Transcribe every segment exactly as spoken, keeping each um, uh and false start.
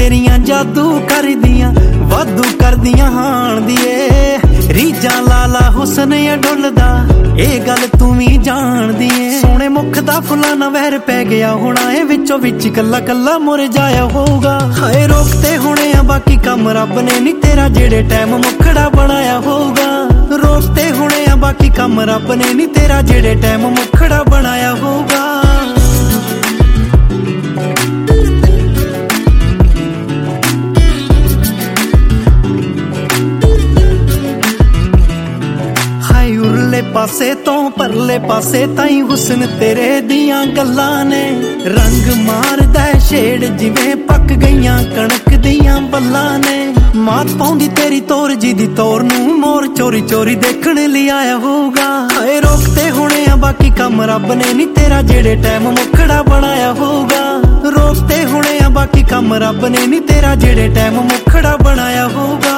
तेरियां जादू कर दियां वादू कर दियां हाण दिए रीजा लाला हुसन या डुलदा ए गल तू भी जान दिए सोने मुख दा फुला ना वहर पै गया होना ए विचों विच कल्ला कल्ला मुरझाया होगा हाय रोकते होने आ बाकी कम रब ने नी तेरा जेड़े टाइम मुखड़ा बनाया होगा रोकते होने आ बाकी कम रब ने नी तेरा जेड़े टाइम मुखड़ा बनाया होगा पासे तो परले पासे ताई हुसन तेरे दियां गल्लां ने रंग मारदा छेड़ जिवें पक गईयां कणक दियां बल्लां ने मात पाउंदी तेरी तोर जी दी तोर नूं मोर चोरी चोरी देखण लई आया होगा हाय रोकते होने आ बाकी कम रब ने नी तेरा जेड़े टाइम मुखड़ा बनाया होगा रोकते होने आ बाकी कम रब ने नी तेरा जेड़े टाइम मुखड़ा बनाया होगा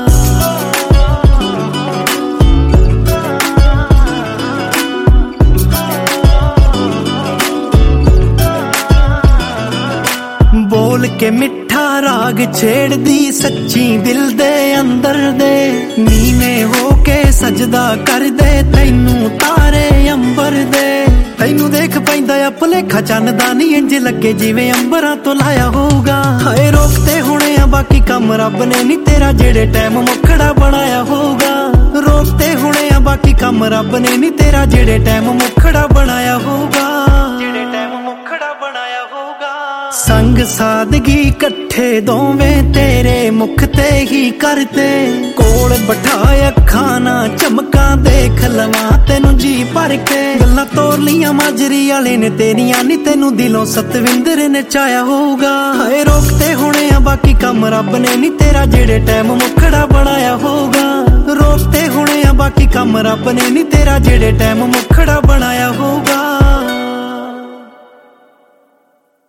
बोल के मिठा राग छेड़ दी सच्ची दिल दे अंदर दे नीने हो के सजदा कर दे तैनू तारे अंबर दे तैनू देख पैंदा आ भुलेखा चन्नदा नी इंज लगे जिवें अंबरां तो लाया होगा हाय रोकते होने आ बाकी कम रब ने नी तेरा जेड़े टाइम मुखड़ा बनाया होगा रोकते होने आ बाकी कम रब ने नी तेरा जेड़े टाइम मुखड़ा बनाया होगा जेड़े टाइम मुखड़ा बनाया होगा संग सादगी कट्ठे दोवें तेरे मुख ते ही करते कोल बिठाए खाना चमका देख लवा तेनू जी भर के गल्लां तोर लियां माजरी वाले ने तेरियां नी तेनू दिलों सतविंदर ने चाया होगा हाय रोकते होने आ बाकी कम रब ने नी तेरा जेड़े टाइम मुखड़ा बनाया होगा रोकते होने आ बाकी कम रब ने नी तेरा जेड़े टाइम मुखड़ा बनाया होगा।